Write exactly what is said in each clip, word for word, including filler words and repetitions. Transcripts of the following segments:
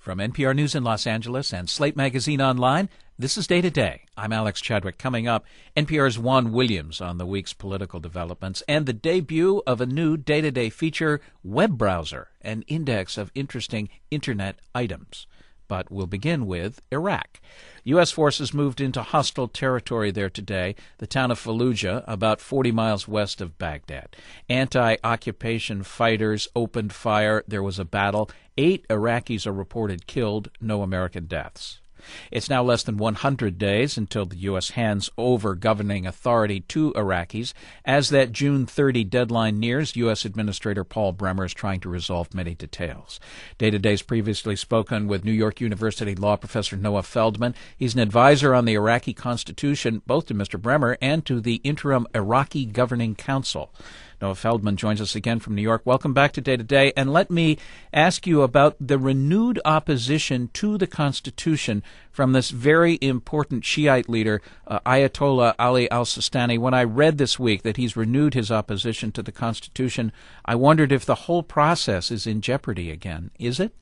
From N P R News in Los Angeles and Slate Magazine Online, this is Day to Day. I'm Alex Chadwick. Coming up, N P R's Juan Williams on the week's political developments and the debut of a new Day to Day feature, Web Browser, an index of interesting Internet items. But we'll begin with Iraq. U S forces moved into hostile territory there today, the town of Fallujah, about forty miles west of Baghdad. Anti-occupation fighters opened fire. There was a battle. Eight Iraqis are reported killed, no American deaths. It's now less than one hundred days until the U S hands over governing authority to Iraqis. As that June thirtieth deadline nears, U S Administrator Paul Bremer is trying to resolve many details. Day to Day's previously spoken with New York University law professor Noah Feldman. He's an advisor on the Iraqi Constitution, both to Mister Bremer and to the interim Iraqi Governing Council. Noah Feldman joins us again from New York. Welcome back to Day to Day. And let me ask you about the renewed opposition to the Constitution from this very important Shiite leader, uh, Ayatollah Ali al-Sistani. When I read this week that he's renewed his opposition to the Constitution, I wondered if the whole process is in jeopardy again. Is it?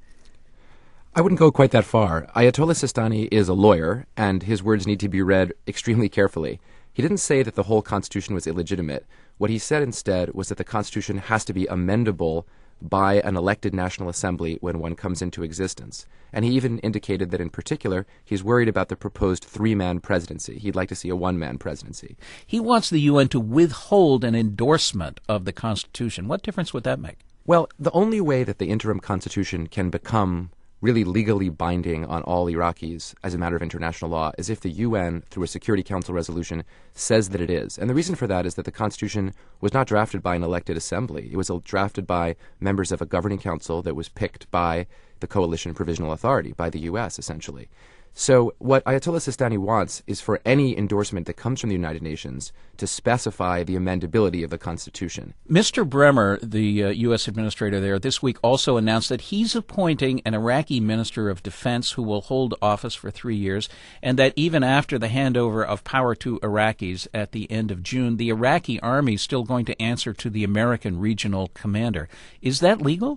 I wouldn't go quite that far. Ayatollah Sistani is a lawyer, and his words need to be read extremely carefully. He didn't say that the whole Constitution was illegitimate. What he said instead was that the Constitution has to be amendable by an elected National Assembly when one comes into existence. And he even indicated that in particular, he's worried about the proposed three-man presidency. He'd like to see a one-man presidency. He wants the U N to withhold an endorsement of the Constitution. What difference would that make? Well, the only way that the interim Constitution can become really legally binding on all Iraqis as a matter of international law is if the U N, through a Security Council resolution, says that it is. And the reason for that is that the Constitution was not drafted by an elected assembly. It was drafted by members of a governing council that was picked by the Coalition Provisional Authority, by the U S, essentially. So what Ayatollah Sistani wants is for any endorsement that comes from the United Nations to specify the amendability of the Constitution. Mister Bremer, the uh, U S administrator there, this week also announced that he's appointing an Iraqi minister of defense who will hold office for three years, and that even after the handover of power to Iraqis at the end of June, the Iraqi army is still going to answer to the American regional commander. Is that legal?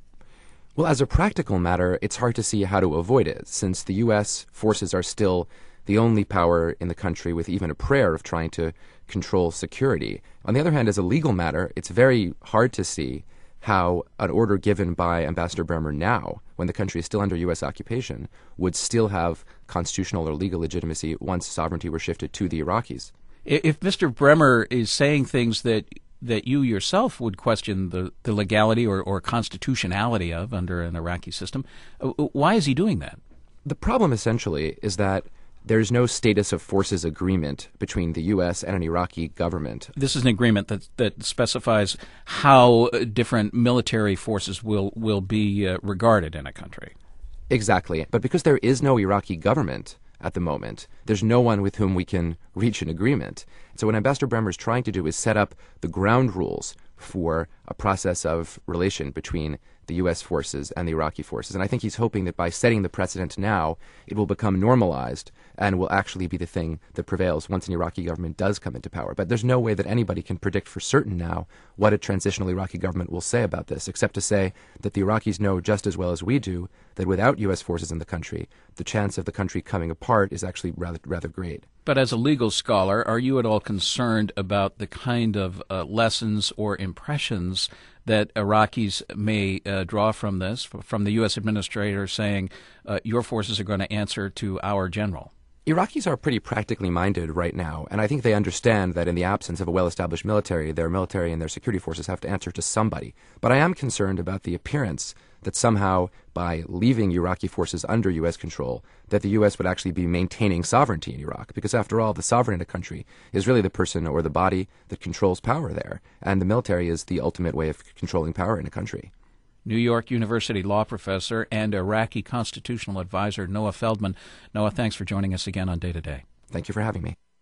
Well, as a practical matter, it's hard to see how to avoid it, since the U S forces are still the only power in the country with even a prayer of trying to control security. On the other hand, as a legal matter, it's very hard to see how an order given by Ambassador Bremer now, when the country is still under U S occupation, would still have constitutional or legal legitimacy once sovereignty were shifted to the Iraqis. If Mister Bremer is saying things that that you yourself would question the, the legality or, or constitutionality of under an Iraqi system, why is he doing that? The problem essentially is that there's no status of forces agreement between the U S and an Iraqi government. This is an agreement that that specifies how different military forces will, will be uh, regarded in a country. Exactly. But because there is no Iraqi government at the moment, there's no one with whom we can reach an agreement. So what Ambassador Bremer is trying to do is set up the ground rules for a process of relation between the U S forces and the Iraqi forces. And I think he's hoping that by setting the precedent now, it will become normalized and will actually be the thing that prevails once an Iraqi government does come into power. But there's no way that anybody can predict for certain now what a transitional Iraqi government will say about this, except to say that the Iraqis know just as well as we do that without U S forces in the country, the chance of the country coming apart is actually rather, rather great. But as a legal scholar, are you at all concerned about the kind of uh, lessons or impressions that Iraqis may uh, draw from this, from the U S administrator saying, uh, your forces are going to answer to our general? Iraqis are pretty practically minded right now, and I think they understand that in the absence of a well-established military, their military and their security forces have to answer to somebody. But I am concerned about the appearance that somehow, by leaving Iraqi forces under U S control, that the U S would actually be maintaining sovereignty in Iraq. Because after all, the sovereign in a country is really the person or the body that controls power there, and the military is the ultimate way of controlling power in a country. New York University law professor and Iraqi constitutional advisor Noah Feldman. Noah, thanks for joining us again on Day to Day. Thank you for having me.